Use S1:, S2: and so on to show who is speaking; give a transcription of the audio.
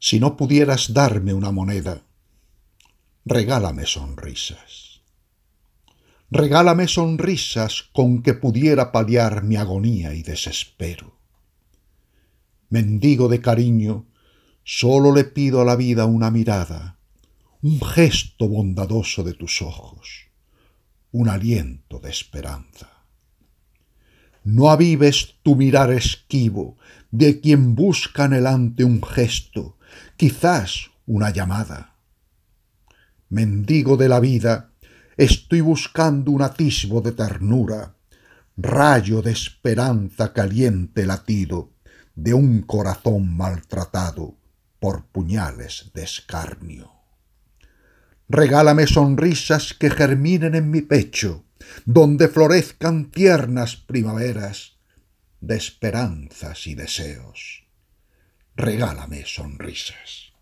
S1: Si no pudieras darme una moneda, regálame sonrisas. Regálame sonrisas con que pudiera paliar mi agonía y desespero. Mendigo de cariño, solo le pido a la vida una mirada, un gesto bondadoso de tus ojos, un aliento de esperanza. No avives tu mirar esquivo de quien busca anhelante un gesto, quizás una llamada. Mendigo de la vida, estoy buscando un atisbo de ternura, rayo de esperanza caliente latido de un corazón maltratado por puñales de escarnio. Regálame sonrisas que germinen en mi pecho, donde florezcan tiernas primaveras de esperanzas y deseos. Regálame sonrisas.